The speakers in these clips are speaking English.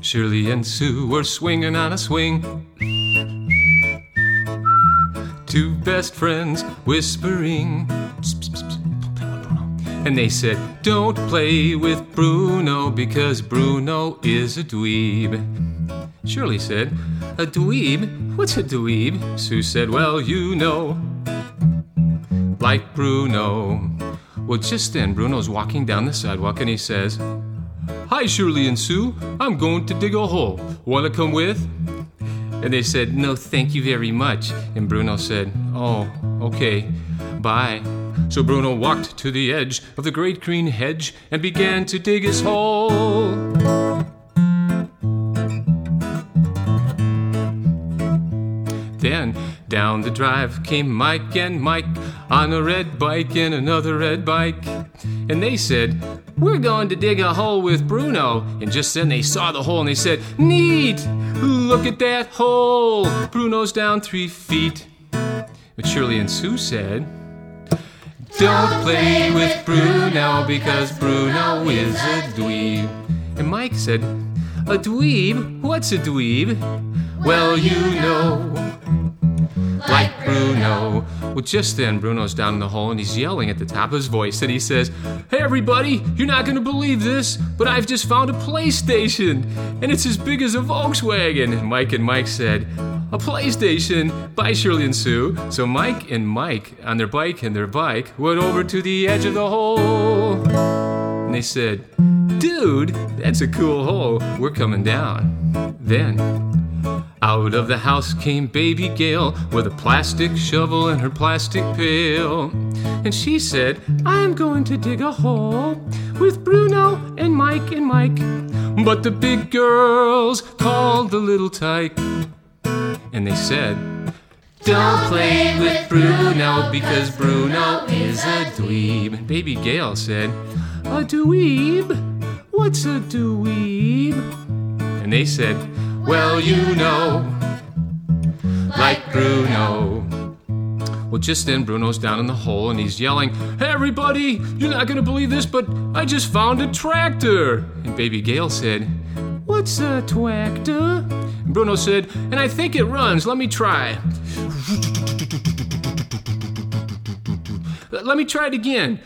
Shirley and Sue were swinging on a swing. Two best friends whispering. And they said, don't play with Bruno because Bruno is a dweeb. Shirley said, a dweeb? What's a dweeb? Sue said, well, you know, like Bruno. Well, just then, Bruno's walking down the sidewalk and he says, hi, Shirley and Sue. I'm going to dig a hole. Want to come with? And they said, no, thank you very much. And Bruno said, oh, okay, bye. So Bruno walked to the edge of the great green hedge and began to dig his hole. Then down the drive came Mike and Mike on a red bike and another red bike. And they said, we're going to dig a hole with Bruno. And just then they saw the hole and they said, neat! Look at that hole! Bruno's down 3 feet. But Shirley and Sue said, don't play with Bruno because Bruno is a dweeb. And Mike said, a dweeb? What's a dweeb? Well, you know, like Bruno. Well, just then, Bruno's down in the hole and he's yelling at the top of his voice and he says, hey, everybody, you're not going to believe this, but I've just found a PlayStation and it's as big as a Volkswagen. And Mike said, a PlayStation? Bye, Shirley and Sue. So Mike and Mike, on their bike, went over to the edge of the hole. And they said, dude, that's a cool hole. We're coming down. Then, out of the house came Baby Gail with a plastic shovel and her plastic pail. And she said, I'm going to dig a hole with Bruno and Mike. But the big girls called the little tyke. And they said, don't play with Bruno because Bruno is a dweeb. And Baby Gail said, a dweeb? What's a dweeb? And they said, well, you know, like Bruno. Well, just then, Bruno's down in the hole and he's yelling, hey, everybody, you're not going to believe this, but I just found a tractor. And Baby Gail said, what's a tractor? And Bruno said, and I think it runs. Let me try. Let me try it again.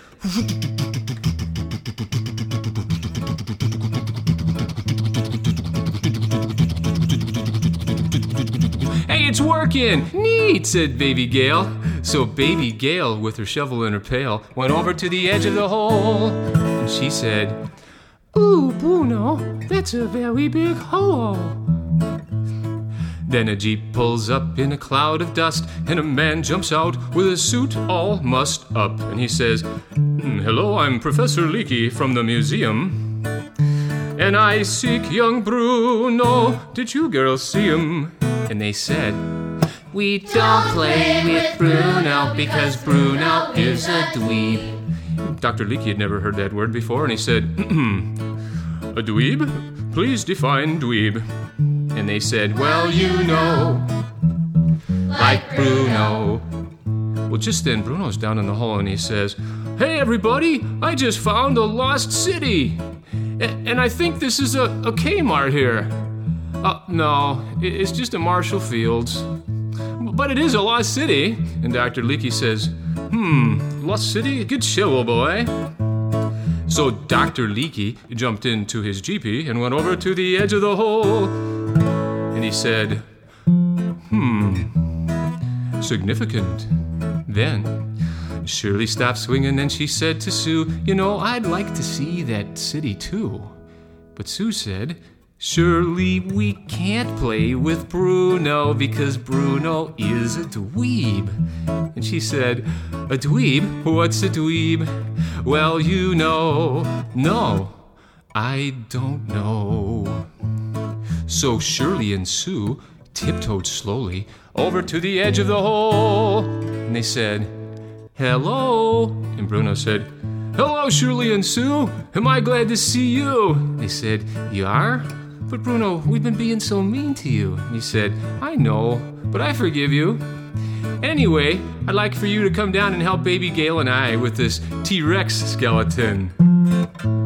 Hey, it's working! Neat, said Baby Gail. So Baby Gail, with her shovel and her pail, went over to the edge of the hole. And she said, ooh, Bruno, that's a very big hole. Then a Jeep pulls up in a cloud of dust, and a man jumps out with a suit all mussed up. And he says, hello, I'm Professor Leakey from the museum. And I seek young Bruno. Did you girls see him? And they said, we don't play with Bruno because Bruno is a dweeb. Dr. Leakey had never heard that word before, and he said, a dweeb? Please define dweeb. And they said, well, you know, like Bruno. Well, just then, Bruno's down in the hole and he says, hey, everybody, I just found a lost city. And I think this is a Kmart here. No, it's just a Marshall Fields. But it is a lost city. And Dr. Leakey says, lost city? Good show, boy. So Dr. Leakey jumped into his Jeepy and went over to the edge of the hole. And he said, significant. Then Shirley stopped swinging and she said to Sue, you know, I'd like to see that city too. But Sue said, Shirley, we can't play with Bruno because Bruno is a dweeb. And she said, a dweeb? What's a dweeb? Well, you know. No, I don't know. So Shirley and Sue tiptoed slowly over to the edge of the hole. And they said, hello. And Bruno said, hello, Shirley and Sue. Am I glad to see you? They said, you are? But Bruno, we've been being so mean to you. And he said, I know, but I forgive you. Anyway, I'd like for you to come down and help Baby Gail and I with this T-Rex skeleton.